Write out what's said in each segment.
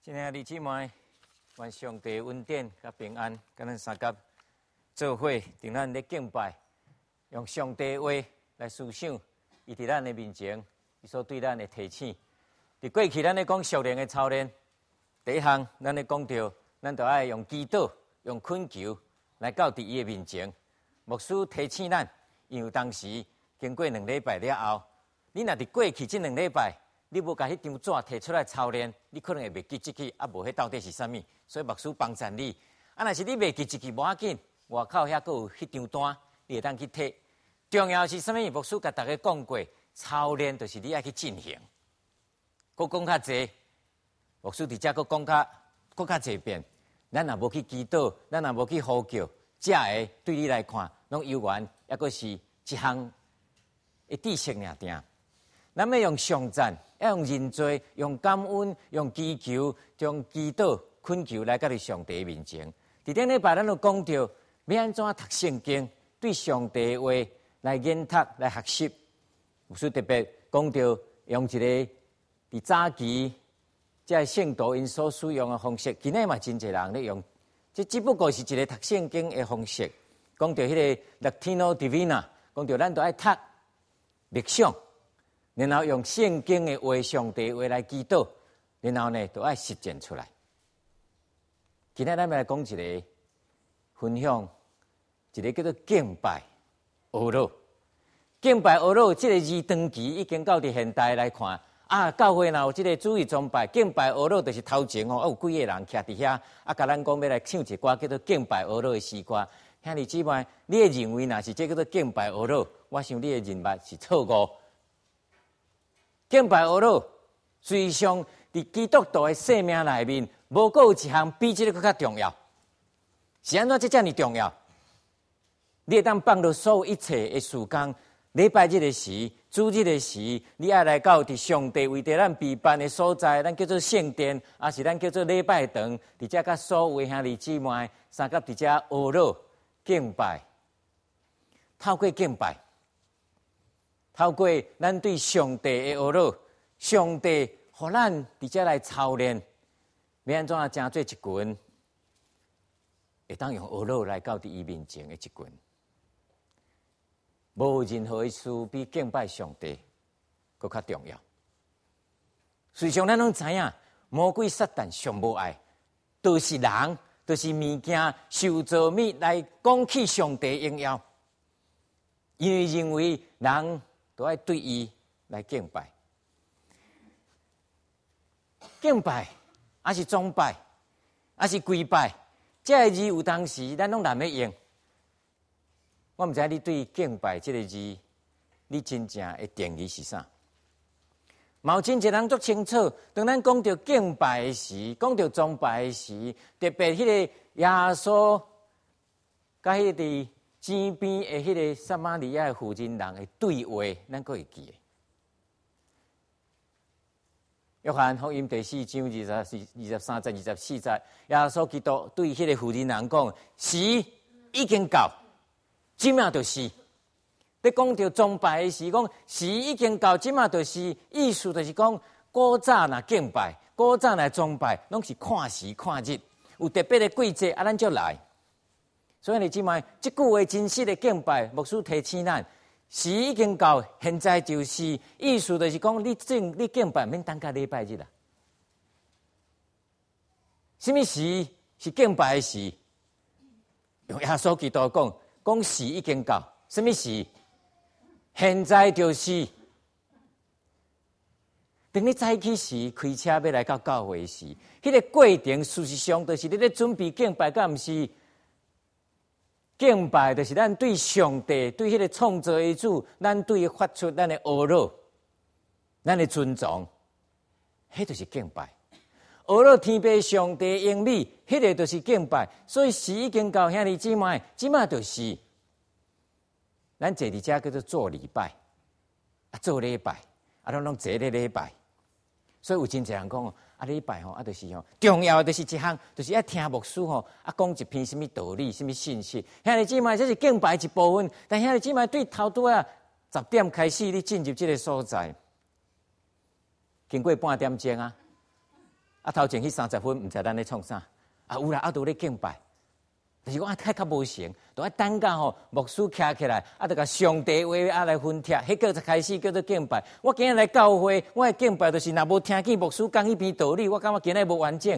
亲爱的姊妹，愿上帝恩典甲平安，甲咱三甲做伙，伫咱咧敬拜，用上帝话来思想，伊伫咱的面前，伊所对咱的提醒。伫过去，咱咧讲属灵的操练，第一项，咱咧讲到，咱就爱用祈祷、用恳求来到伫伊的面前。牧师提醒咱，因为当时经过2礼拜了后，你若伫过去这2礼拜，你无甲迄张纸摕出来操练，你可能会袂记即句，啊无迄到底是啥物？所以牧师帮助你。啊，若是你袂记即句，无要紧，外口遐佫有迄张单，你会当去摕。重要是啥物？牧师甲大家讲过，操练就是你爱去进行。佫讲较济，牧师伫遮佫讲佫较济遍。咱若无去祈祷，咱若无去呼叫，这个对你来看，拢有缘，抑佫是一项的知识尔定。咱要用颂赞，要用认罪，用感恩，用祈求，用祈祷、恳求来到你上帝面前。伫顶礼拜，咱有讲到要安怎读圣经，对上帝的话来研读、来学习。有时特别讲到用一个伫早期即圣徒因所使用的方式，今日嘛真侪人咧用，这只不过是一个读圣经的方式。讲到迄个 Latino Divina， 讲到咱都爱读默想。然后用圣经的话、上帝的话来祈祷，然后呢，都要实践出来。今天咱们来讲一个分享，一个叫做敬拜俄罗。敬拜俄罗这个字长期已经到伫现代来看，啊，教会若有这个主义崇拜，敬拜俄罗就是头前有几个人徛伫遐，啊，甲咱讲要来唱一歌叫做敬拜俄罗的诗歌。兄弟姊妹，你会认为若是这叫做敬拜俄罗，我想你的认为是错误。敬拜俄罗，实际上伫基督徒的生命内面，无过有一项比这个更较重要。是安怎这么重要？你会当放落所有一切的时间，礼拜日的时、主日的时，你爱来到伫上帝为着咱备办的所在，咱叫做圣殿，还是咱叫做礼拜堂，伫遮甲所有的兄弟姊妹，三甲伫遮俄罗敬拜，透过敬拜。透过咱对上帝的俄罗，上帝互咱伫遮来操练，要安怎啊？正做一群，会当用俄罗来到伫伊面前的一群，无任何一事比敬拜上帝更较重要。实际上，咱拢知影，魔鬼撒旦上无爱，都是人，都是物件受造物来讲起上帝荣耀，因为认为人。都要对伊来敬拜，敬拜，还是崇拜，还是跪拜，这个字有当时咱拢难要用。我毋知你对敬拜这个字，你真正的定义是啥？嘛有真侪人足清楚，当咱讲到敬拜的时，讲到崇拜的时，特别迄个耶稣，甲迄个。前边的迄个撒玛利亚的妇人人的对话，咱佫会记的。约翰福音第4章23节、24节，耶稣基督对迄个妇人人讲：“时已经到，即马就是。”你讲到崇拜的时，讲时已经到，即马就是，意思就是讲，古早若敬拜，古早若崇拜，拢是看时看日，有特别的季节，啊，咱就来。所以你姊妹，这句话真实的敬拜，牧师提醒咱，时已经到，现在就是，意思就是讲，你敬拜免等到礼拜日啦。什么时是敬拜的时？用耶稣基督讲时已经到，什么时？现在就是。等你早起时开车要来到教会时，迄个过程事实上就是你咧准备敬拜，敢毋是？敬拜就是咱对上帝、对迄个创造的主，咱对伊发出咱的阿罗，咱的尊重，迄就是敬拜。阿罗天父上帝英美，迄个就是敬拜。所以时已经到，兄弟姊妹，即马就是，咱坐伫遮叫做做礼拜，啊做礼拜，啊拢坐咧礼拜。所以有真侪人讲啊，礼拜吼，啊，就是吼，重要的就是一项，就是要听牧师吼，啊，讲一篇什么道理、什么信息。兄弟姊妹，这是敬拜一部分。但兄弟姊妹对头拄啊10点开始，你进入这个所在，经过半点钟啊， 啊，头前迄30分，毋知咱咧创啥，啊有啦，啊都咧敬拜。但是我太较无成，都要等到吼牧师徛起来，啊，就甲上帝话啊来分帖，迄个才开始叫做敬拜。我今日来教会，我的敬拜就是若无听见牧师讲迄篇道理，我感觉今日无完整。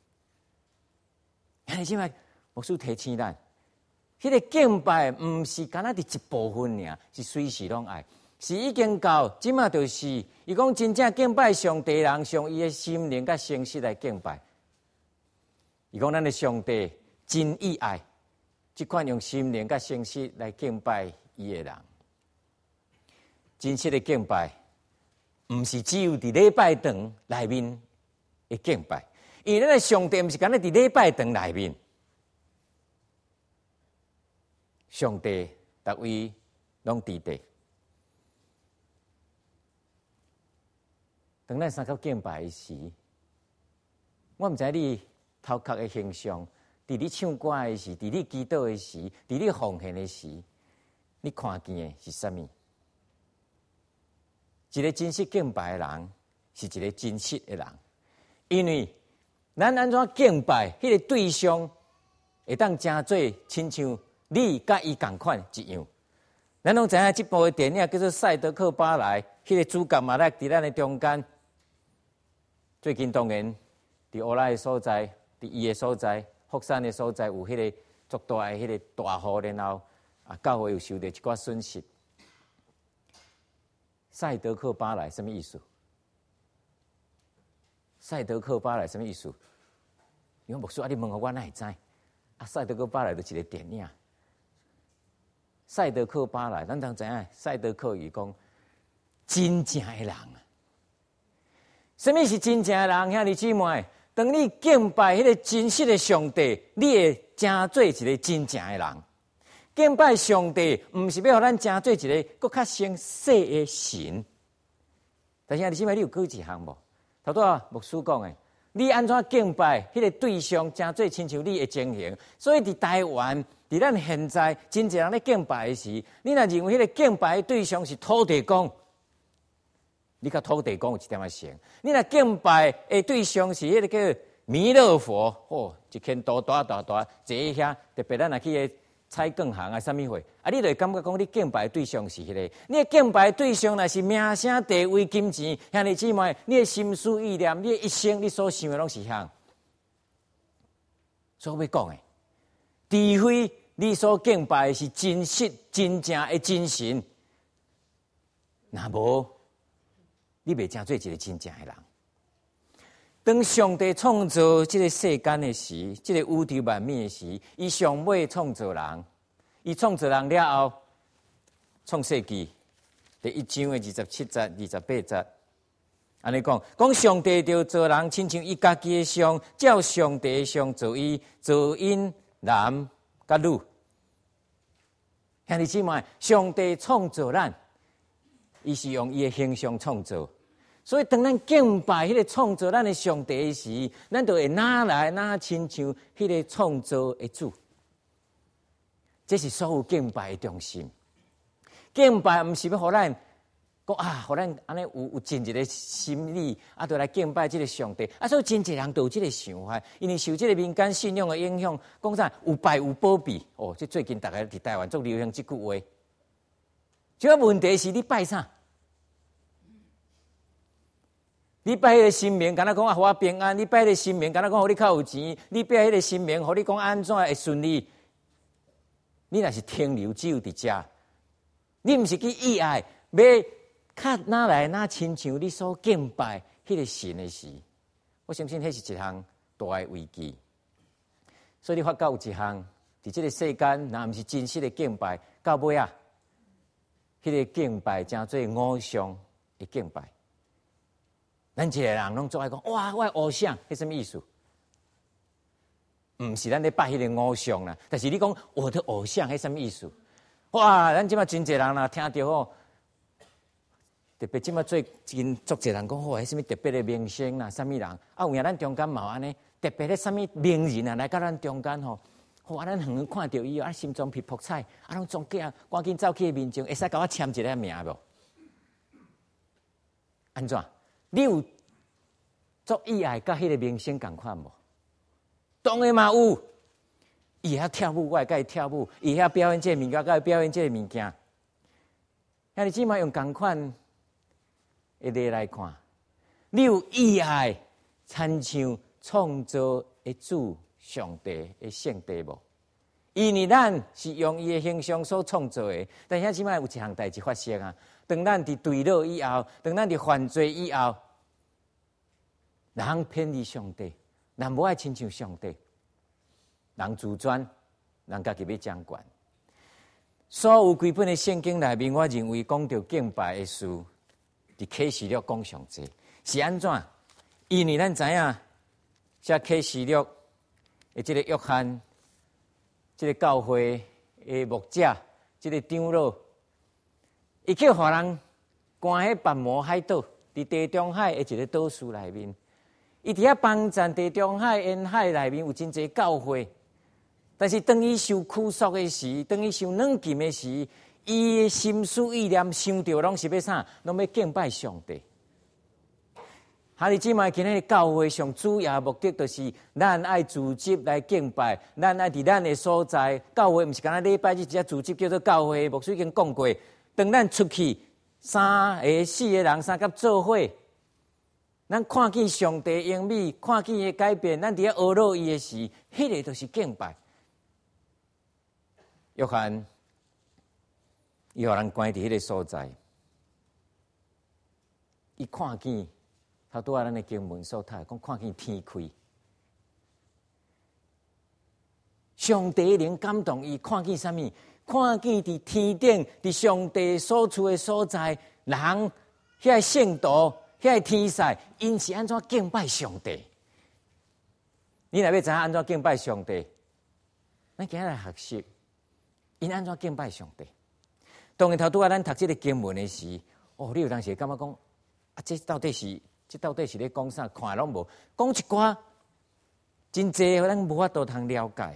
你即摆牧师提醒咱，迄个敬拜毋是干那伫一部分尔，是随时拢爱，是已经到即马就是，伊讲真正敬拜上帝人，上伊的心灵甲诚实来敬拜。伊讲咱的上帝。真意爱，即款用心灵甲诚实来敬拜伊的人，真实的敬拜，毋是只有伫礼拜堂内面的敬拜，因为咱的上帝毋是干那伫礼拜堂内面，上帝逐位拢伫地。当咱三角敬拜的时，我毋知你头壳的形象。伫你唱歌的时，伫你祈祷的时，伫你奉献的时，你看见的是啥物？一个真实敬拜的人，是一个真实的人。因为咱安怎敬拜，迄个对象会当真做，亲像你甲伊共款一样。咱拢知影即部的电影叫做《赛德克巴莱》，迄个主角嘛咧伫咱的中间。最近当然伫乌拉的所在，伫伊的所在。福山的所在有迄个足大的迄个大雨，然后教会又受到一寡损失。赛德克巴莱什么意思？赛德克巴莱什么意思？因为牧师你问我哪会知？赛德克巴莱就是一个电影。赛德克巴莱，咱当知影，赛德克伊讲真正的人啊。什么是真正的人？兄弟姊妹。当你敬拜迄个真实的上帝，你会真做一个真正的人。敬拜上帝，毋是要互咱真做一个更较成熟的神。但是你即摆你有举一项无？头拄啊牧师讲的，你安怎敬拜迄个对象，真做亲像你的情形。所以伫台湾，伫咱现在真侪人咧敬拜的时，你若认为迄个敬拜的对象是土地公。你甲土地公有一点仔像，你若敬拜的对象是迄个叫弥勒佛，哦，一圈大，坐喺遐，特别咱若去个菜馆行啊，啥物货，啊，你就会感觉讲你敬拜的对象是迄个，你的敬拜的对象若是名声、地位、金钱，兄弟姊妹，你的心思意念，你的一生，你所想的拢是遐。所以我要讲的，除非你所敬拜的是真实、真正的真神，若无。你袂真做一个真正的人。当上帝创造这个世间的时，这个宇宙万物的时，伊上尾创造人，伊创造人了后，创世纪第1章的27节、28节，安尼讲上帝就造人，亲像伊家己的像，照上帝的像造伊，造因男甲女。兄弟姊妹，上帝创造咱，伊是用伊的形象创造。所以，当咱敬拜迄个创造咱的上帝的时，咱就会拿来拿亲像迄个创造的主。这是所有敬拜的中心。敬拜毋是要互咱讲互咱安尼有真一个心理，就来敬拜这个上帝。所以真侪人都有这个想法，因为受这个民间信仰的影响，讲啥有拜有保庇。这最近大家伫台湾做流行这句话。主要问题是你拜啥？你拜迄个神明，敢若讲互我平安；你拜迄个神明，敢若讲互你较有钱；你拜迄个神明，互你讲安怎会顺利。你若是停留只有伫遮，你毋是去意爱，要较哪来哪亲像你所敬拜迄个神的时，我相信迄是一项大的危机。所以你发觉有一项，伫这个世间，若毋是真实的敬拜，到尾啊，迄个敬拜真做偶像的敬拜。咱一个人拢做爱讲，哇，我的偶像，迄什么意思？毋是咱咧拜迄个偶像啦，但是你讲我的偶像，迄什么意思？哇，咱即马真侪人啦，听到吼，特别即马最近足侪人讲，迄什么特别的明星啦，什么人？有影咱中间嘛安尼，特别的什么名人啊，来到咱中间吼，咱远远看到伊心中皮扑彩，拢总计赶紧走去面前，会使甲我签一个名无？安怎？你有做意爱甲迄个明星共款无？当然嘛有，伊会晓跳舞，我会甲伊跳舞；伊会晓表演这个物件，甲伊表演这个物件。遐你即马用共款的例来看，你有意爱亲像创造的主上帝的圣地无？因为咱是用伊的形象所创造的，但遐即摆有一项代志发生啊！当咱伫堕落以后，当咱伫犯罪以后，人偏离上帝，人无爱亲像上帝，人自尊，人家己要掌权。所有规本的圣经内面，我认为讲到敬拜的事，伫启示录讲上济是安怎？因为咱知影，写启示录的这个约翰。这个教会的牧者，这个长老，伊去互人关喺拔摩海岛，伫地中海的一个岛屿内面。伊伫遐帮赞地中海沿海内面有真侪教会，但是当伊受苦束的时，当伊受软禁的时，伊的心思意念想到拢是要啥？拢要敬拜上帝。哈利姊妹，今日教会上主要的目的，就是咱爱组织来敬拜，咱爱伫咱的所在。教会毋是干那礼拜日一只组织叫做教会，牧师已经讲过。当咱出去3个4个人三甲做伙，咱看见上帝应许，看见伊的改变，咱伫遐学乐伊的时，迄个就是敬拜。约翰，伊互人关伫迄个所在，伊看见。他拄仔咱的经文所读，讲看见天开，上帝灵感动伊，看见啥物？看见伫天顶，伫上帝所处的所在，人遐圣徒、遐天使，因是安怎敬拜上帝？你若要知影安怎敬拜上帝，咱今日来学习，因安怎敬拜上帝。当然，头拄仔咱读这个经文的时，你有当时感觉讲，这到底是咧讲啥？看拢无，讲一寡真济，咱无法度通了解。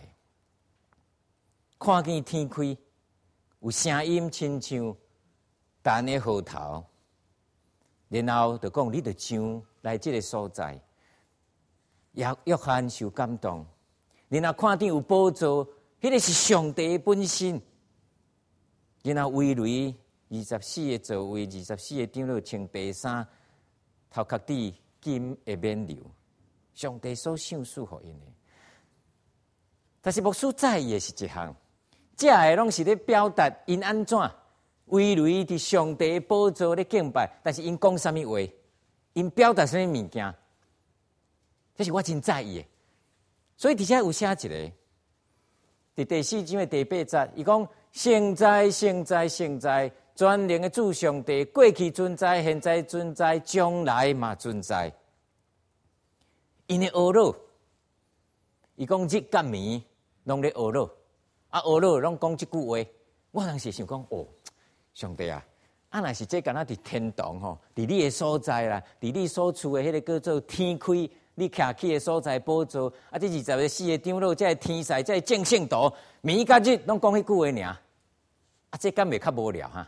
看见天开，有声音亲像弹的号头，然后就讲你就上来这个所在。约翰受感动，然后看见有宝座，迄个是上帝的本身。然后围围24个座位，24个长老穿白衫。头壳底金会免流，上帝所赏赐互因的。但是牧师在意的是一项，这个拢是咧表达因安怎围围伫上帝宝座咧敬拜，但是因讲什么话，因表达什么物件，这是我真在意的。所以底下有写一个，伫第4章的第8节，伊讲圣哉，圣哉，圣哉。全能的主上帝，过去存在，现在存在，将来嘛存在。因的学乐，伊讲日甲暝拢咧学乐，学乐拢讲即句话。我当时想讲，上帝啊，若是这敢若伫天堂吼，伫你的所在啦，伫你所处的迄个叫做天开，你徛起的所在宝座，这24个长老，这天使，这正圣徒，暝甲日拢讲迄句话尔。这敢袂较无聊哈？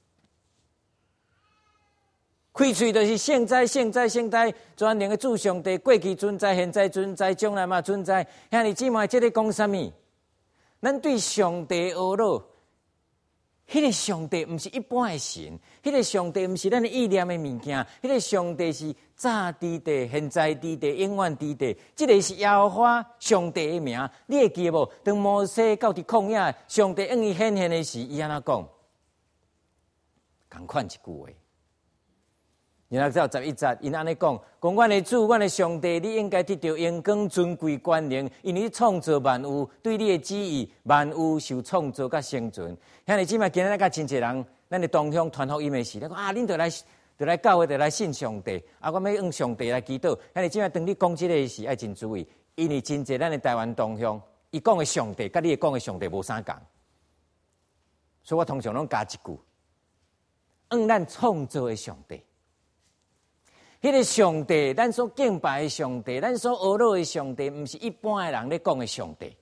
开喙就是圣哉，圣哉，圣哉！全能的主上帝，过去存在，现在存在，将来嘛存在。兄弟姊妹，这咧讲什么？咱对上帝学乐，迄个上帝毋是一般的神，迄个上帝毋是咱的意念的物件，迄个上帝是早伫地，现在伫地，永远伫地。这个是耶和华上帝的名，你会记无？当摩西到伫旷野，上帝向伊显现的时，伊安怎讲？同款一句话。然后到11节，因安尼讲：讲阮的主，阮的上帝，你应该得到荣光、尊贵、权能，因为你创造万物，对你的旨意，万物受创造甲生存。兄弟姊妹，今日甲真侪人，咱的同乡传福音的时，你讲恁就来教会，就来信上帝。我要向上帝来祈祷。兄弟姊妹，当你讲这个时，爱真注意，因为真侪咱的台湾同乡，伊讲的上帝，甲你讲的上帝无啥共。所以我通常拢加一句：咱创造的上帝。迄个上帝，咱所敬拜的上帝，咱所学乐的上帝，毋是一般的人咧讲的上帝，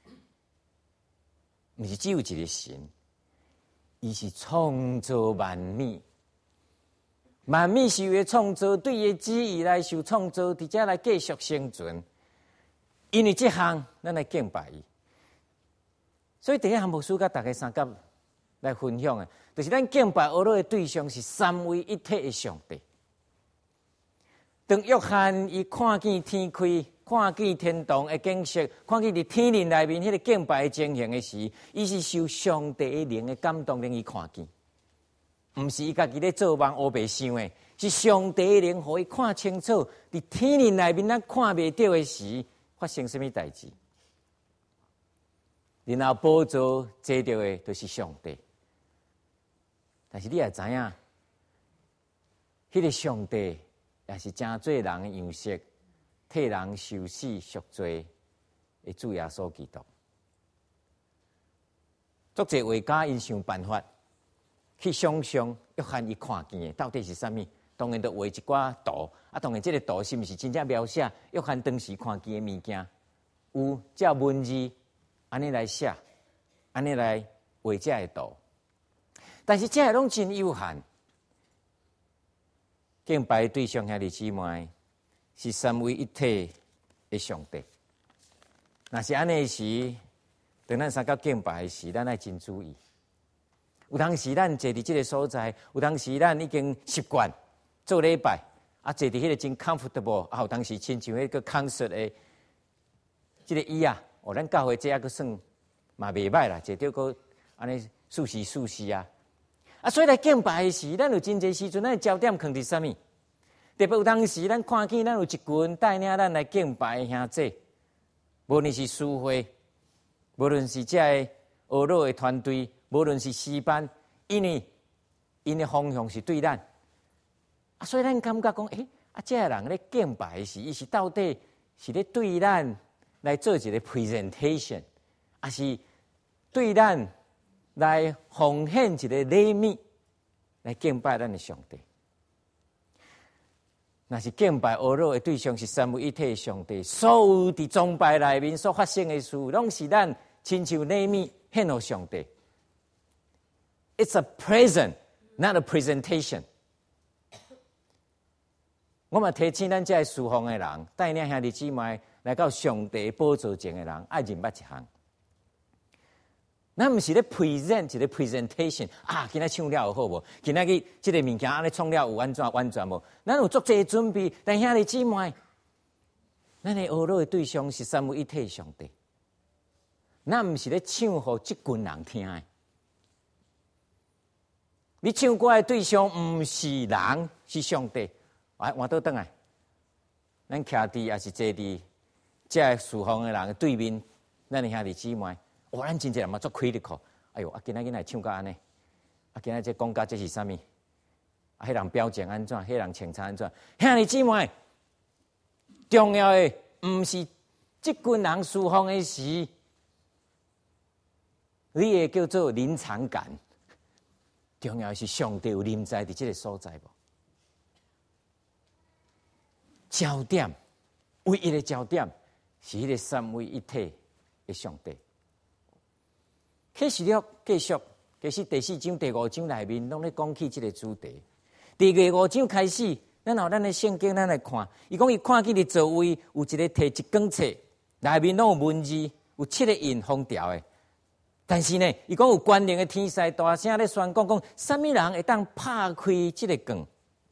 毋是只有一个神，伊是创造万物， 万物是伊的创造，对伊的旨意来受创造，伫遮来继续生存。因为这项，咱来敬拜伊。所以第一项牧师甲大家三甲来分享的，就是咱敬拜俄罗的对象是三位一体的上帝。当约翰伊看见天开，看见天堂的景色，看见伫天灵内面迄个敬拜的情形的时，伊是受上帝的灵的感动，令伊看见，毋是伊家己咧做梦黑白想的，是上帝的灵，互伊看清楚，伫天灵内面咱看袂到的时，发生什么代志。然后宝座坐着的就是上帝，但是你也知影，迄个上帝也是真做人的样式，替人受死赎罪的主耶稣基督。作者画家因想办法去想象约翰伊看见的到底是啥物，当然就画一寡图，当然这个图是毋是真正描写约翰当时看见的物件，有照文字安尼来写，安尼来画这个图，但是这拢真有限。敬拜对象兄弟姊妹是三位一体的上帝。若是安尼时，当咱三角敬拜时，咱要真注意。有当时咱坐伫这个所在，有当时咱已经习惯做礼拜，坐伫迄个真 comfortable，有当时亲像迄个 concert 的这个椅啊，咱教会这还阁算嘛袂歹啦，坐着阁安尼舒适啊。所以来敬拜时，咱有真侪时阵，咱的焦点放伫啥物？特别有当时，咱看见咱有一群带领咱来敬拜的兄弟，无论是师会，无论是这个俄罗的团队，无论是诗班，因的方向是对咱。所以咱感觉讲，这个人咧敬拜时，伊是到底是咧对咱来做一个 presentation， 还是对咱来奉献一个礼物，来敬拜咱的上帝。若是敬拜俄罗的对象是三位一体的上帝，所有伫崇拜内面所发生的事，拢是咱亲像礼物献予上帝。It's a present, not a presentation。我嘛提醒咱这侍奉的人，带领兄弟姊妹来到上帝宝座前的人，爱认捌一项。咱毋是咧 present 一个 presentation 今仔唱了有好无？今仔日即个物件安尼创了有完全无？咱有足侪准备，但兄弟姊妹，咱的俄罗的对象是三位一体的上帝。咱毋是咧唱互即群人听的。你唱歌的对象毋是人，是上帝。换倒转来，咱徛伫也是坐伫这侍奉的人的对面，咱的兄弟姊妹。咱真正嘛做 critical， 哎呦，今仔日来唱到安尼，今仔这讲到这是啥物？迄人表情安怎？迄人穿插安怎？兄弟姊妹，重要的毋是即群人侍奉的时，你会叫做临场感。重要的是上帝有临在伫这个所在无？焦点，唯一的焦点是迄个三位一体的上帝。启示录继续，其实第4章、第5章内面拢咧讲起这个主题。第5章开始，咱的圣经咱来看，伊讲伊看见的座位有一个摕一卷册，内面拢有文字，有7个印封条的。但是呢，伊讲有关联的天使大声咧宣讲，什么人会当拍开这个卷？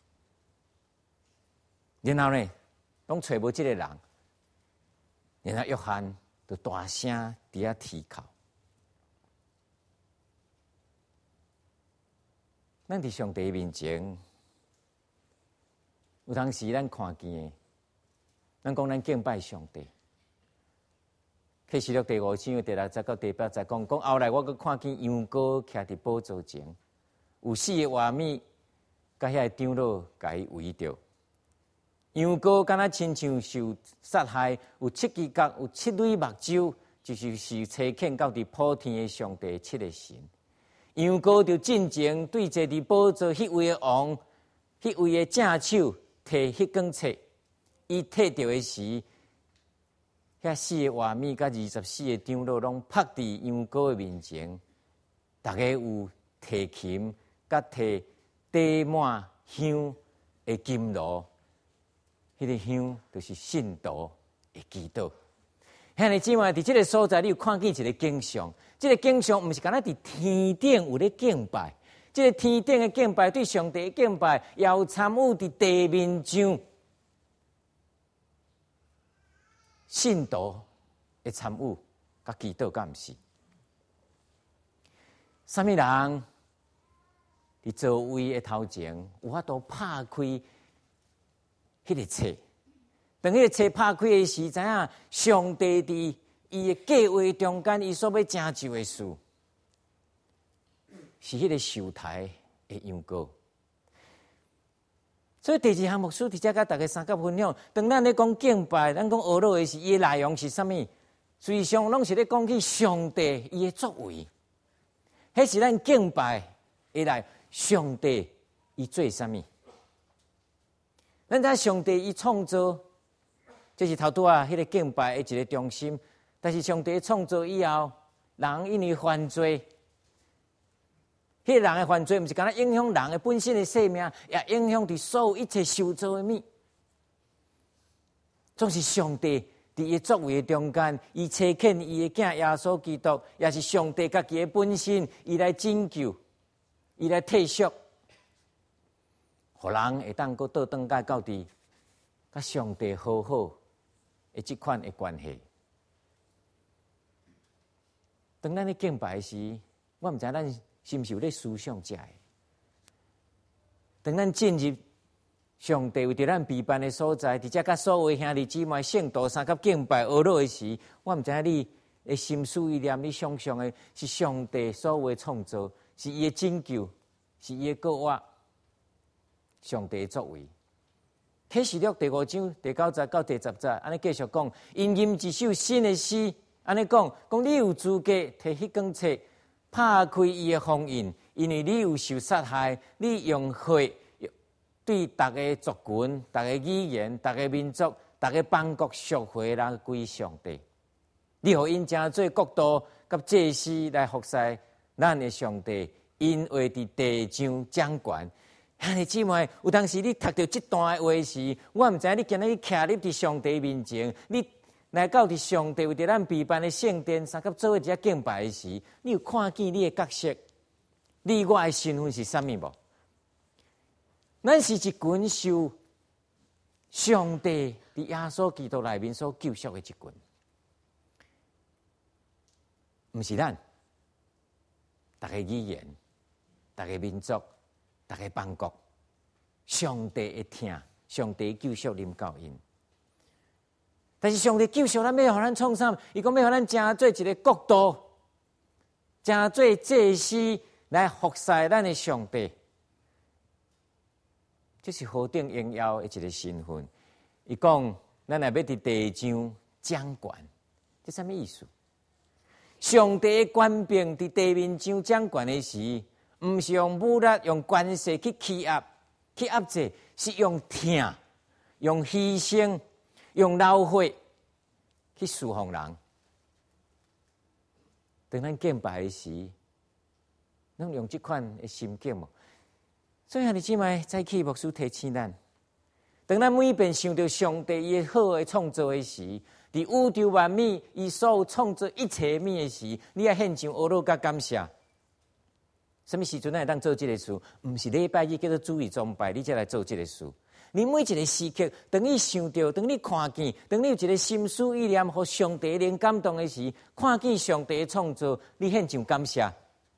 然后呢，拢找无这个人，然后约翰就大声伫遐啼哭。咱伫上帝面前，有当时咱看见的，咱讲咱敬拜上帝。启示录第5章第6节到第8节讲，后来我阁看见羊羔徛伫宝座前，有4个活物，甲遐个长老甲伊围着。羊羔敢若亲像受杀害，有7只角，有7蕊目睭，就是差遣到伫普天的上帝7个神。羊羔就进前对坐伫宝座迄位的王，迄位的正手摕迄卷册，伊摕到的时，遐4个活物甲24个长老拢趴伫羊羔的面前，大家有提琴，甲提滴满香， 的金炉，迄个香就是信徒的祈祷。兄弟姊妹，伫这个所在，你有看见一个景象？这个景象毋是敢若伫天顶有咧敬拜，这个天顶的敬拜对上帝的敬拜，也有参与伫地面上信徒的参与，甲祈祷，敢毋是？啥物人伫座位的头前，有法度拍开迄个册？当迄个册拍开的时，知影上帝伫伊的计划中间，伊所要成就的事，是迄个受台的羊羔。所以第二项牧师伫遮甲大家三角分享。当咱咧讲敬拜，咱讲学乐的时，伊的内容是啥物？实际上拢是咧讲起上帝伊的作为。迄是咱敬拜的来，上帝伊做啥物？咱知上帝伊创造，这是头拄啊，迄个敬拜的一个中心。但是上帝创造以后，人因为犯罪，迄个人的犯罪，毋是干那影响人的本身的生命，也影响伫所有一切受造的物。总是上帝伫伊作为中间，伊差遣伊的囝耶稣基督，也是上帝家己的本身，伊来拯救，伊来退赎，互人会当佫倒转来到伫甲上帝好好的即款的关系。当咱咧敬拜时，我毋知咱是毋是有咧思想这个。当咱进入上帝为着咱陪伴的所在，伫遮甲所有兄弟姊妹圣徒三甲敬拜学乐的时，我毋知影你的心思意念，你想象的是上帝所有的创造，是伊的拯救，是伊的计划，上帝的作为。启示录第5章第9节到第10节，安尼继续讲，因吟一首新的诗，安尼讲你有资格摕迄卷册，拍开伊的封印，因为你有受杀害，你用血对逐个族群、逐个语言、逐个民族、逐个邦国赎回来归上帝。你互因成做国度甲祭司来服侍咱的上帝，因为伫地上掌权。兄弟姊妹，有当时你读到这段的话时，我毋知你今日徛立伫上帝面前，你来到伫上帝为着咱陪伴的圣殿，三甲做一只敬拜的时，你有看见你的角色，你我的身份是啥物无？咱是一群受上帝伫耶稣基督内面所救赎的一群，毋是咱。逐个语言、逐个民族、逐个邦国，上帝会听，上帝救赎临到因。但是上帝救赎咱，要互咱创啥？伊讲要互咱成做一个国度，成做祭司来服侍咱的上帝。这是何等荣耀的一个身份！伊讲，咱若要伫地上掌权，这啥物意思？上帝的权柄伫地面上掌权的时，毋是用武力、用权势去欺压、去压制，是用听、用牺牲、用流血去侍奉人。当咱敬拜的时，咱用这款的心境无？所以兄弟姊妹，早起牧师提醒咱：当咱每遍想到上帝伊好的创造的时，伫宇宙万物伊所有创造一切物的时，你要献上阿罗甲感谢。什么时阵咱会当做这个事？毋是礼拜日叫做主日崇拜，你才来做这个事。你每一个时刻，当你想到，当你看见，当你有一个心思意念，互上帝灵感动的时，看见上帝的创造，你献上感谢。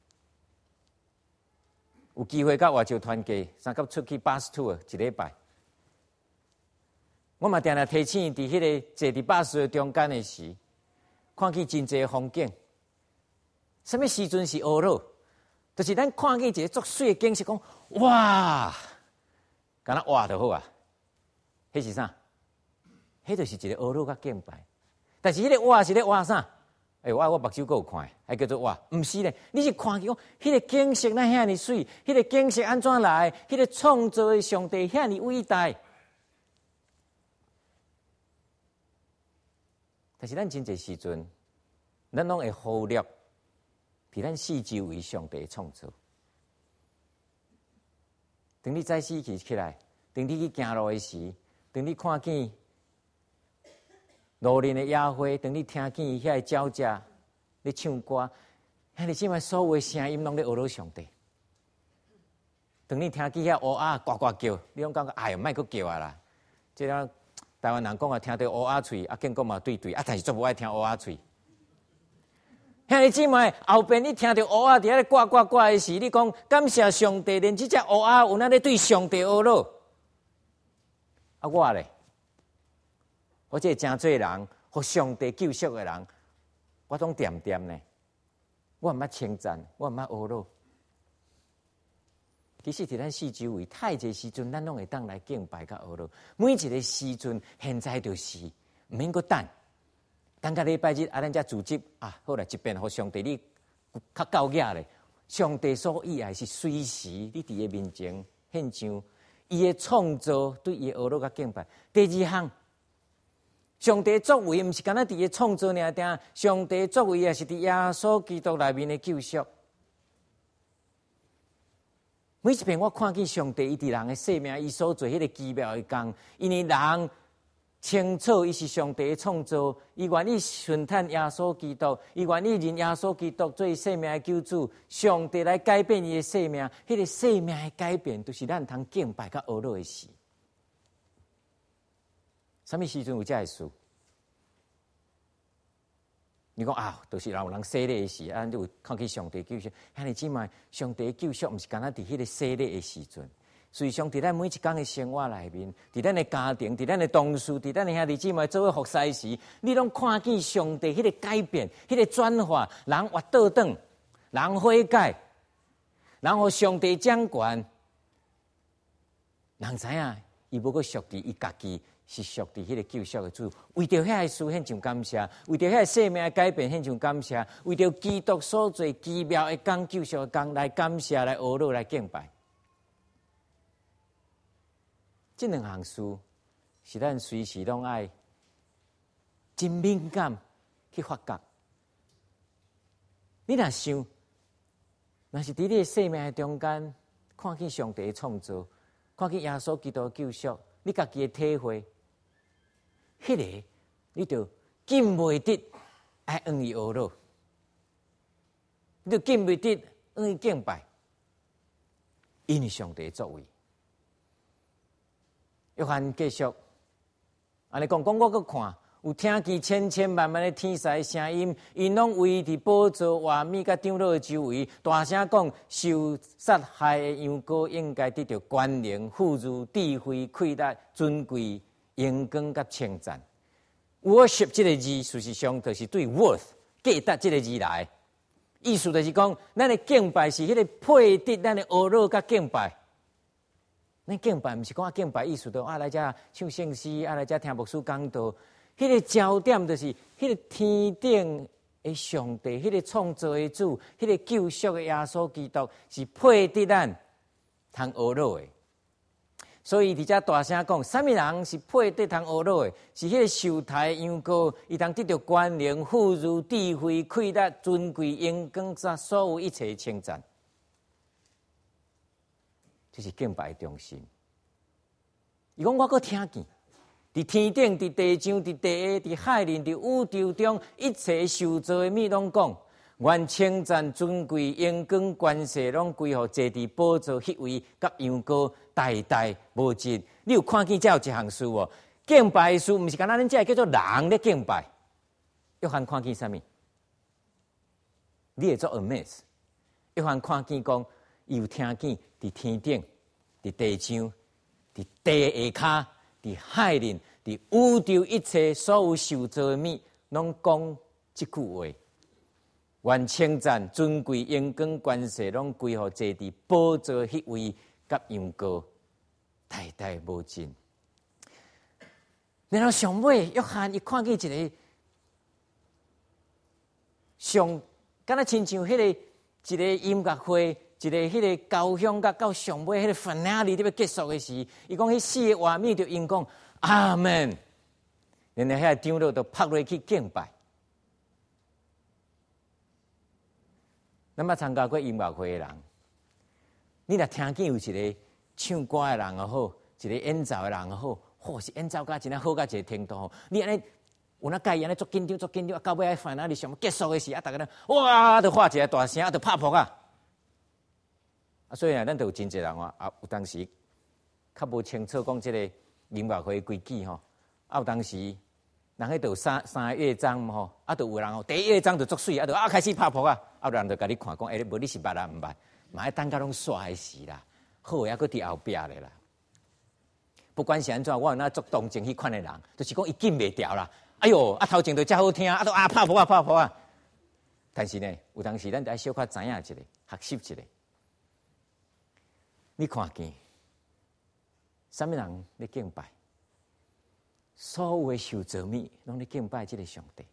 有机会到外州团契，三甲出去巴士 tour 一礼拜。我嘛定定提醒，伫迄个坐伫巴士的中间的时，看见真侪风景。什么时阵是学乐？就是咱看见一个足水的景色，讲哇，敢若哇就好啊。迄是啥？迄就是一个学乐甲敬拜。但是迄个哇是咧哇啥？我目睭够有看，还叫做哇？毋是咧，你是看见讲迄个景色那遐尼水，迄个景色安怎来？迄个创造的上帝遐尼伟大。但是咱真侪时阵，咱拢会忽略，伫咱四周围上帝的创造。当你早起起来，当当你去行路的时，当你看见路边的野花，当你听见遐个鸟只咧唱歌，遐你即摆所有的声音拢咧学罗上帝。当你听见遐乌鸦呱呱叫，你拢感觉哎哟，莫阁叫啊啦！即个台湾人讲啊，听到乌鸦喙，啊，见过嘛对，但是足无爱听乌鸦喙。遐你即摆后边你听到乌鸦伫遐呱呱呱的时，你讲感谢上帝，连即只乌鸦有那咧对上帝学罗。啊，我咧。我这真侪人，互上帝救赎的人，我总点点呢。我毋捌称赞，我毋捌学咯。其实伫咱四周围，太济时阵，咱拢会当来敬拜甲学咯。每一个时阵，现在就是毋免阁等。等到礼拜日，咱才组织啊，好啦，一遍互上帝你较够雅咧。上帝所意爱是随时你伫伊面前献上伊的创造，对伊的学咯甲敬拜。第二项。上帝作为，毋是干那伫个创造尔定，上帝作为也是伫耶稣基督内面的救赎。每一遍我看见上帝伊伫人的生命，伊所做迄个奇妙的工，因为人清楚伊是上帝的创造，伊愿意顺探耶稣基督，伊愿意认耶稣基督做生命的救主，上帝来改变伊的生命，迄个生命的改变，就是咱通敬拜甲学乐的事。什么时阵有这个事？你讲啊，就是有人洗礼的时，咱就有看见上帝救赎。遐尼姊妹，上帝救赎毋是干那伫迄个洗礼的时阵，实际上伫咱每一天的生活内面，伫咱的家庭，伫咱的同事，伫咱的兄弟姊妹做伙服侍时，你拢看见上帝迄个改变，迄个转化，人活倒转，人悔改，人互上帝掌权，人知影伊无阁属伫伊家己。是属伫迄个救赎的主，为着遐个事献上感谢，为着遐个生命的改变献上感谢，为着基督所做奇妙的工、救赎的工来感谢、来学乐、来敬拜。这两项事是咱随时拢爱真敏感去发觉。你若想，若是伫你的生命的中间看见上帝的创造，看见耶稣基督的救赎，你家己的体会。迄个，你就禁袂得爱用伊学咯，你就禁袂得用伊敬拜，因为上帝作为。约翰继续，安尼讲，我搁看，有听见千千万万的天使的声音，因拢围伫宝座外面甲长老的周围，大声讲：受杀害的羊羔应该得到权能、富裕、智慧、快乐、尊贵。荣光甲称赞 ，worship 这个字，事实上就是对 worth 价值这个字来，意思就是讲，咱的敬拜是迄个配得咱的学乐甲敬拜。咱敬拜毋是讲敬拜意思，就来遮唱圣诗，来遮听牧师讲道。迄个焦点就是迄个天顶的上帝，迄个创造的主，迄个救赎的耶稣基督，是配得咱通学乐的。所以，伫遮大声讲，什么人是配得通学乐的？是迄个受抬的羊羔，伊通得到权能、富裕、智慧、快乐、尊贵、荣光，甲所有一切称赞。这是敬拜的中心。伊讲，我阁听见，伫天顶、伫地上、伫地下、伫海里、伫宇宙中，一切受造的物拢讲。愿称赞、尊贵、荣光、权势，拢归乎坐伫宝座迄位甲羊羔代代无尽。你有看见这有一项事无？敬拜事毋是干那恁这叫做人咧敬拜。约翰看见啥物？你会做 amaze。约翰看见讲，伊有听见伫天顶、伫地上、伫地下骹、伫海里、伫宇宙一切所有受造的物，拢讲即句话。愿称赞、尊贵、荣光、权势，拢归乎坐伫宝座迄位甲羊羔，代代无尽。然后上尾，约翰伊看见一个上，敢若亲像迄个一个音乐会，一个迄个交响乐到上尾迄个 finale 要结束的时，伊讲迄四个画面就因讲阿门，然后遐长老就拍落去敬拜。咱捌参加过音乐会的人，你若听见有一个唱歌的人也好， 一个演奏的人好，是演奏家真好到一个程度吼。你安尼有那介意安尼足紧张，到尾final那里上结束的时，大家咧哇，就发一个大声，就拍扑啊！所以咱就有真侪人有当时较无清楚讲即个音乐会规矩吼，有当时人迄有三个乐章嘛吼，就有人第一乐章就足水，就开始拍扑啊，有人就甲你看讲，无你是捌啊毋捌，嘛爱等甲拢煞的时啦，好还佫伫后壁咧啦。不管是安怎，我有那足动情迄款的人，就是讲伊禁袂掉啦。哎哟，头前就遮好听，都拍扑啊。但是呢，有当时咱得小可知影一下，学习一下。你看见，什么人咧敬拜？所有的受造物拢咧敬拜这个上帝。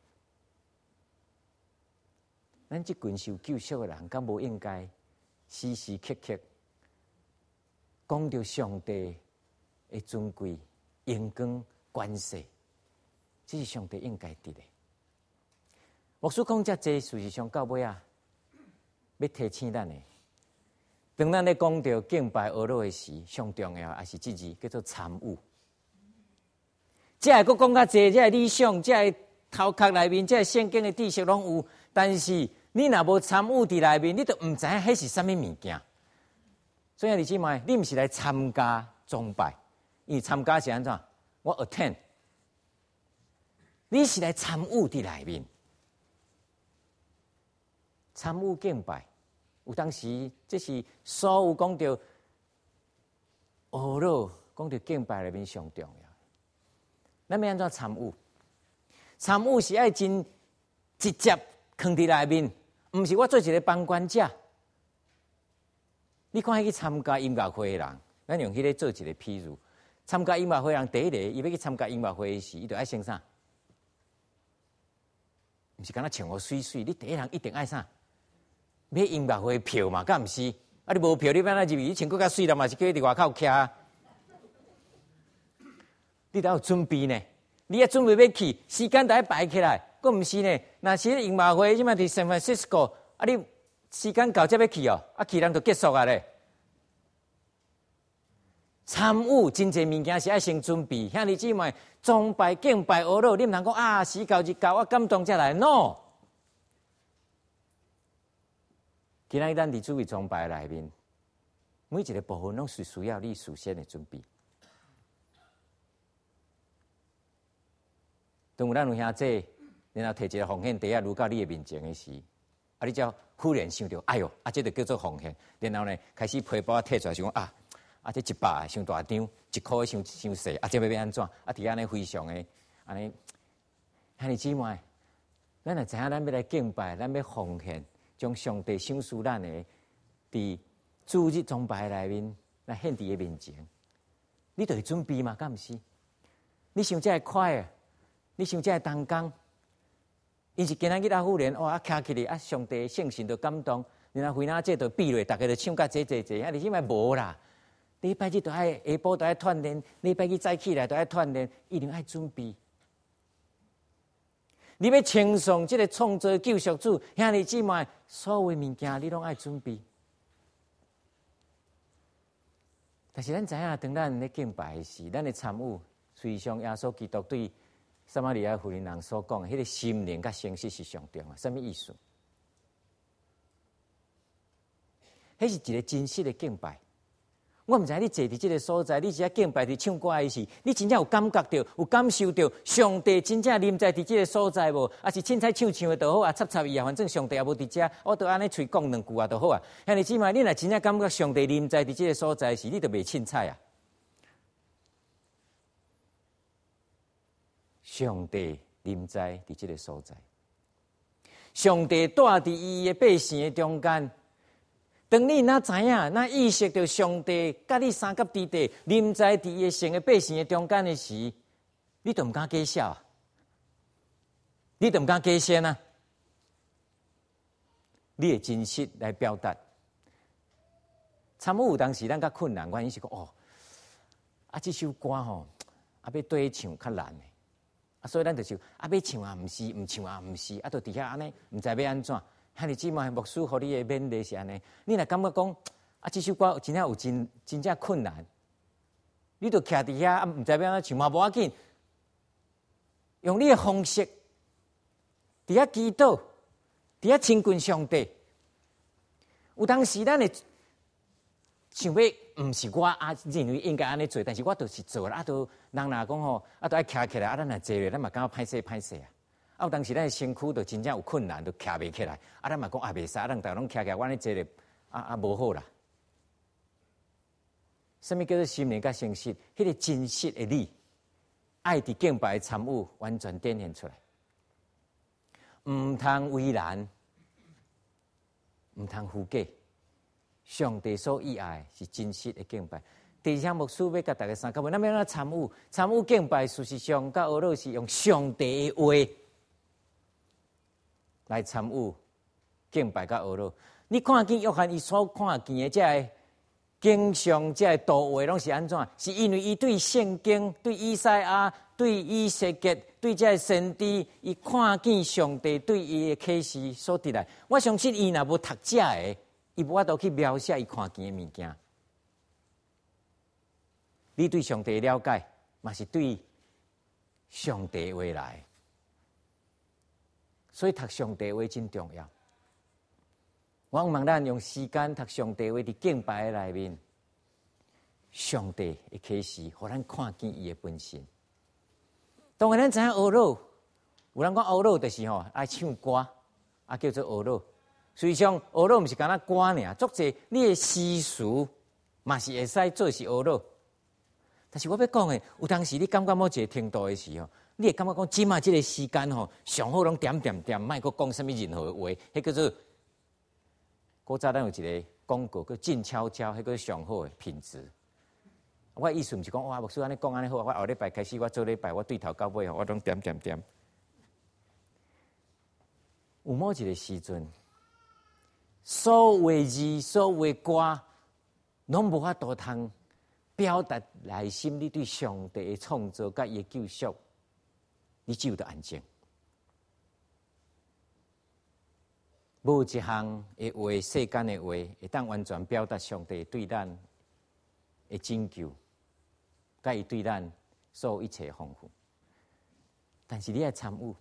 咱这群受救赎的人，敢无应该时时刻刻讲到上帝的尊贵、荣光、关系？这是上帝应该得的。牧师讲遮济，事实上到尾啊，要提醒咱的。当咱咧讲到敬拜俄罗的时，上重要还是这字叫做参悟。这个佫讲较济，这个理想，这个头壳内面，这个圣经的知识拢有，但是你若无参悟伫内面，你都唔知影迄是啥物物件。所以你姊妹，你唔是来参加崇拜，因为参加是安怎？我 attend， 你是来参悟伫内面，参悟敬拜。有当时，这是所有讲到俄罗，讲到敬拜里面上重要。咱要安怎参悟？参悟是爱真直接放伫内面，毋是我做一个旁观者。你看去参加音乐会的人，咱用迄个做一个譬如，参加音乐会的人第一个，伊要去参加音乐会时，伊就爱先啥？毋是敢若穿好水水，你第一人一定爱啥？买音乐会票嘛，敢毋是？啊，你无票，你要哪入去？你穿更较水啦嘛，是叫你伫外口徛。你都要准备呢，你要准备要去，时间都要排起来。佫毋是呢，若是音乐会，即摆伫 San Francisco， 啊，你时间到才要去哦，啊，去人就结束啊咧。参悟真侪物件是爱先准备，兄弟姊妹，崇拜敬拜俄罗，你毋通讲啊，时到就到，我感动才来 ，no。今仔日咱伫主位崇拜内面，每一个部分拢是需要你事先的准备。当有咱有兄弟，然后摕一个奉献袋啊，撸到你的面前的时，啊，你才忽然想到，哎哟，啊，这就叫做奉献。然后呢，开始皮包摕出来，想讲啊，这100伤大张，1块伤细，啊，这要安怎？啊，伫安尼非常的安尼，兄弟姊妹，咱也知影，咱要来敬拜，咱要奉献。将上帝赏赐咱的，伫主日崇拜内面来献伫伊面前，你就会准备嘛？敢毋是？你想这快啊？你想这动工？因是今仔日忽然哇，徛起来上帝圣神就感动，然后回那这就闭落，大家就唱甲这，啊，你即摆无啦。礼拜日都爱下晡都爱锻炼，礼拜日早起来都爱锻炼，一定爱准备。你要称颂这个创造救赎主，兄弟姊妹，所有的物件你拢爱准备。但是咱知影，当咱咧敬拜时，咱的参悟，随上耶稣基督对撒玛利亚妇人人所讲的迄个心灵甲诚实是上重要。什么意思？迄是一个真实的敬拜。我毋知你坐伫即个所在，你只要敬拜伫唱歌的时，你真正有感觉到、有感受到上帝真正临在伫即个所在无？还是凊彩唱的就好啊，插伊啊，反正上帝也无伫遮，我都安尼嘴讲两句啊就好啊。兄弟姊妹，你若真正感觉上帝临在伫即个所在时，你就袂凊彩啊。上帝临在伫即个所在，上帝住伫伊的百姓的中间。当你若知影、若意识到上帝甲你三甲地地临在伫伊的神的百姓的中间的时，你就毋敢假笑啊！你就毋敢假仙啊！你会真实来表达。参悟有当时咱较困难，原因是讲这首歌吼，要对唱较难的，所以咱就是要唱啊，毋是，毋唱啊，毋是，就伫遐安尼，毋知要安怎。兄弟姊妹，牧师互你的勉励是安尼，你若感觉讲这首歌真正有真正困难， 你就徛伫遐，唔知要安怎唱嘛，无要紧。用你的方式，伫遐祈祷，伫遐亲近上帝。有当时咱会想要，毋是我认为应该安尼做，但是我就是做啦。都人若讲吼，都爱徛起来，咱若坐咧，咱嘛感觉歹势歹势啊。有当时咱的身躯就真正有困难，就徛袂起来。咱嘛讲袂使，咱逐个拢徛起来，我安尼坐咧，无好啦。什么叫做心灵甲诚实？迄个真实的你，爱伫敬拜参与，完全展现出来。毋通为难，毋通虚假。上帝所喜爱是真实的敬拜。第二项牧师要甲大家三讲，咱要安怎参与？参与敬拜，事实上，甲俄罗是用上帝的话来参与敬拜，甲俄罗。你看见约翰伊所看见的这个经上这个道话，拢是安怎？是因为伊对圣经、对以赛亚、对以西结、对这个先知，伊看见上帝对伊的启示所得来。我相信伊若无读这个，伊无法度去描写伊看见的物件。你对上帝的了解，嘛是对上帝的话来。所以读上帝的话真重要。我望咱用时间读上帝话伫敬拜的内面，上帝的启示，互咱看见伊的本性。当然，咱知影俄罗，有人讲俄罗就是吼爱唱歌，叫做俄罗。实际上，俄罗毋是干那歌尔，作者你的诗词嘛是会使做是俄罗。但是我要讲的，有当时你感觉某一个程度的时候，你会感觉讲，即马即个时间吼，上好拢点，莫阁讲什么任何的话，迄叫做。古早咱有一个广告叫静悄悄，迄个上好的品质。我意思毋是讲哇，牧师安尼讲安尼好，我后礼拜开始我做礼拜，我对头到尾我拢点。有某一个时阵，所有字、所有歌，拢无法度通表达内心你对上帝的创造甲伊的救赎，你只有得安静。无一项的话，世间的话，会当完全表达上帝对咱的拯救，甲伊对咱所有一切丰富。但是你要参与，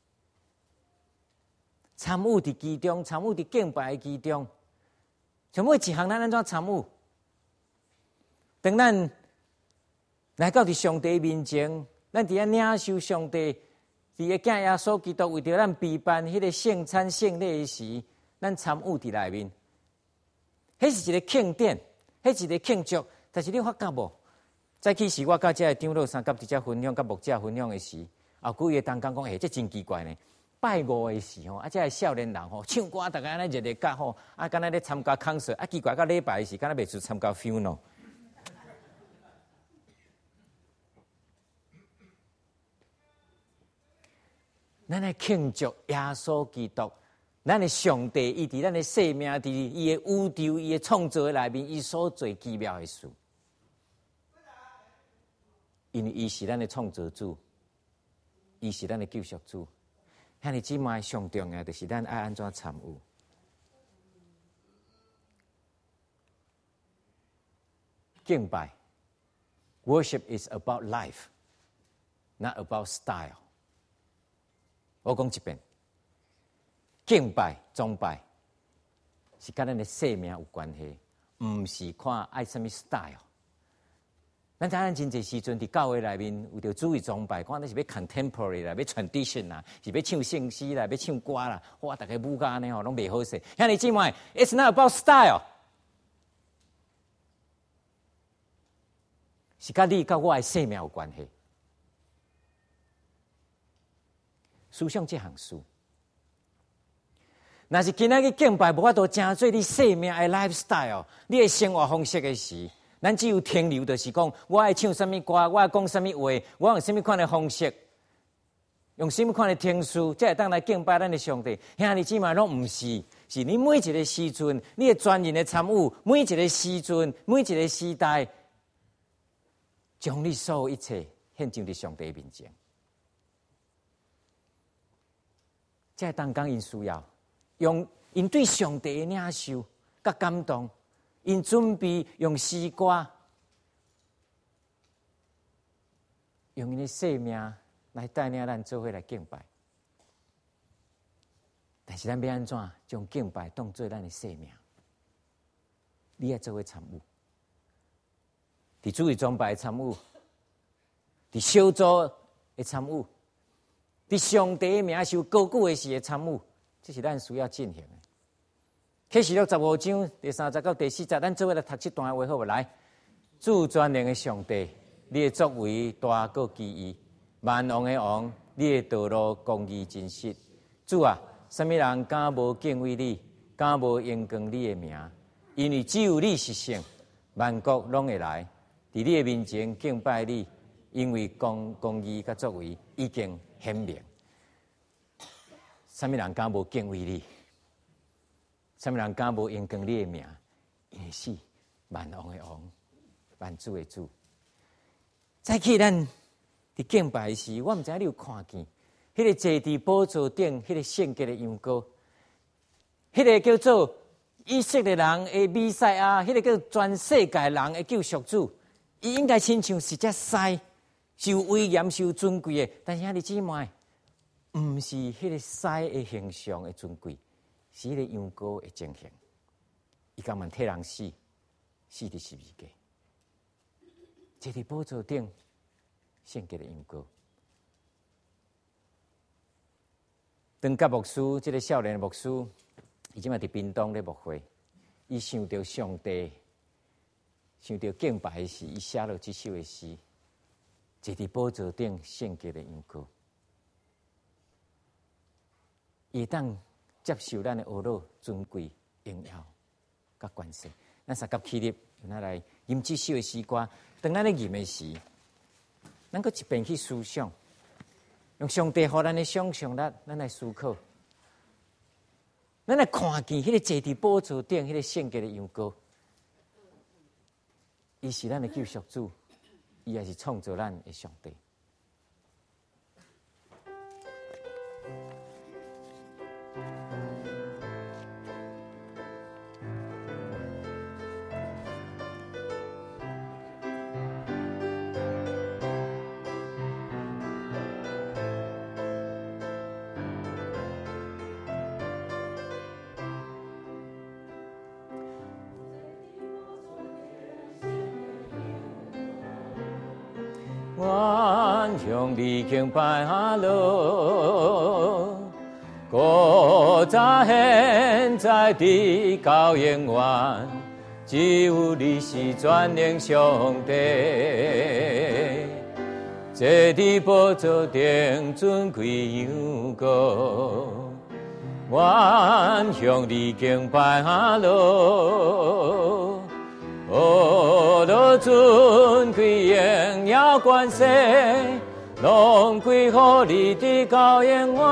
参与伫其中，参与伫敬拜其中，像每一项咱安怎参与？当咱来到伫上帝面前，咱伫遐领受上帝。伫个囝耶稣基督为着咱备办迄个圣餐圣礼时，咱参与伫内面，迄是一个庆典，迄是一个庆祝。但是你发觉无？早起时我甲这个长老三甲伫遮分享，甲牧者分享的时，后几个同工讲，这真奇怪呢。拜五的时候，这个少年人吼唱歌，大家安尼热热甲吼，敢若咧参加concert，奇怪到礼拜时，敢若袂出参加 funeral。咱来庆祝耶稣基督，咱的上帝，伊伫咱的生命，伫伊的宇宙、伊的创造的内面，伊所做奇妙的事。因为伊是咱的创造主，伊是咱的救赎主。遐尼姊妹上重要，就是咱爱安怎参与。敬拜 ，worship is about life, not about style。我讲一遍，敬拜、崇拜是跟咱的生命有关系，毋是看爱什么 style。咱知影真侪时阵伫教会内面有着主义崇拜，看你是要 contemporary 啦，要 tradition 啦，是要唱圣诗啦，要唱歌啦，哇，大家舞甲安尼吼，拢袂好势。遐尼姊妹 ，it's not about style， 是甲你甲我的生命有关系。思想这项事，若是今仔日敬拜无法度成做你生命的 lifestyle， 你的生活方式的时，咱只有停留，就是讲我爱唱什么歌，我爱讲什么话，我用什么款的方式，用什么款的天数，才会当来敬拜咱的上帝。兄弟姊妹拢毋是，是你每一个时阵，你的专人的参与，每一个时阵，每一个时代，将你所有一切献上伫上帝面前。这当讲因需要用因对上帝的领受甲感动，因准备用诗歌用因的生命来带领咱做伙来敬拜。但是咱要安怎将敬拜当作咱的生命？你要做伙参与，伫主日崇拜的参与，伫小组的参与，伫上帝的名受高举的时的参与，这是咱需要进行的。启示录15章第30到第40，咱做伙来读这段话好无？来，主全能的上帝，你的作为大过奇异，万王的王，你的道路公义真实。主啊，什么人敢无敬畏你，敢无荣光你的名？因为只有你是圣，万国拢会来，伫你的面前敬拜你，因为公义甲作为已经显明。什么人敢无敬畏你？什么人敢无荣光你的名？因为是万王的王，万主的主。再去咱伫敬拜时，我毋知影你有看见，迄个坐伫宝座顶，迄个圣洁的羊羔，迄个叫做以色列人的弥赛亚，迄个叫全世界人的救赎主，伊应该亲像是只狮，是有威严、是有尊贵的。但是兄弟姊妹，毋是迄个狮的形象的尊贵，是迄个羊羔的情形。伊甘愿替人死，死伫十字架，坐伫宝座顶，圣洁的羊羔。当甲牧师，这个少年的牧师。伊即马伫屏东咧牧会，伊想到上帝，想到敬拜的时，伊写落这首的诗，坐伫宝座顶圣洁的羊羔，伊会当接受咱的懊恼、尊贵、荣耀、甲关系。咱三甲起立，用咱来吟这首的诗歌。当咱咧吟的时，咱搁一遍去思想，用上帝互咱的想象力，咱来思考。咱来看见迄个坐伫宝座顶、迄个圣洁的羊羔，伊是咱的救赎主，伊也是创造咱的上帝。向你敬拜哈喽，古早现在地到永远，只有你是全能上帝。坐伫宝座顶尊贵羊羔，我向你敬拜哈喽。尊贵荣耀关系，拢归乎你的高永远。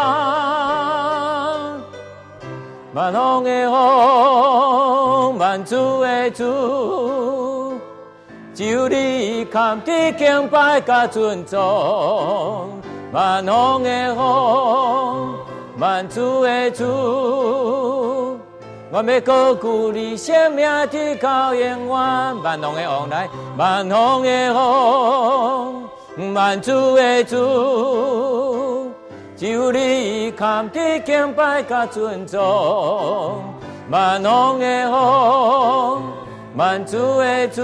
万王的王，万主的主，只有你堪得敬拜甲尊重。万王的王，万主的主。我要高举你生命的高永远，万王的王来，万王的王，万主的主，只有你堪得敬拜甲尊重。万王的王，万主的主，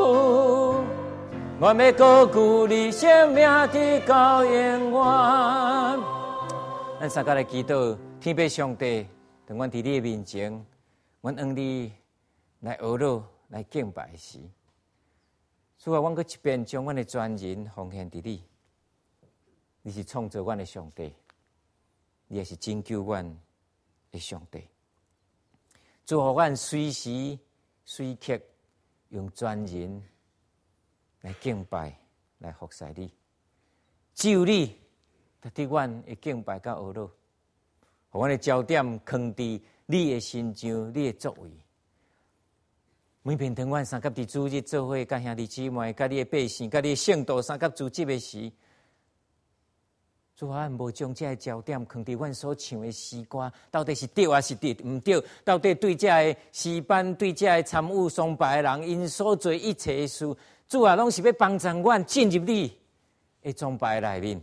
我要高举你生命的高永远。咱三个来祈祷，天父上帝。当阮伫你的面前，阮向你来懊恼、来敬拜时，主啊，阮搁一遍将阮的全人奉献伫你。你是创造阮的上帝，你也是拯救阮的上帝。主，互阮随时随刻用全人来敬拜、来服侍你。只有你，值得阮的敬拜甲懊恼。互阮的焦点放伫你的身上，你的作为。每遍当阮三甲伫主日做伙，甲兄弟姊妹，甲你的百姓，甲你的圣徒三甲组织的时，主啊，无将这个焦点放伫阮所唱的诗歌，到底是对还是对毋对？到底对这个诗班、对这个参与崇拜的人，因所做一切的事，主啊，拢是要帮助阮进入你的崇拜内面，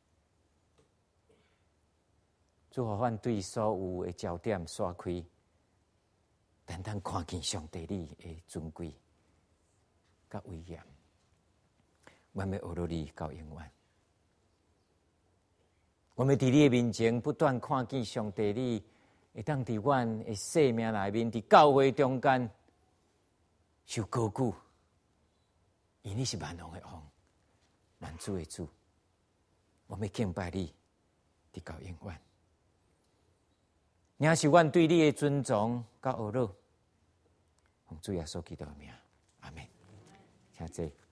主互阮对所有的焦点刷开，单单看见上帝你的尊贵、甲威严，阮要学到你到永远。我们伫你的面前不断看见上帝你会当伫阮的生命内面，伫教会中间受高举，因你是万王的王，万主的主。我们敬拜你，直到永远。也是阮对你的尊重甲学乐，奉主耶稣基督的名，阿门。请坐。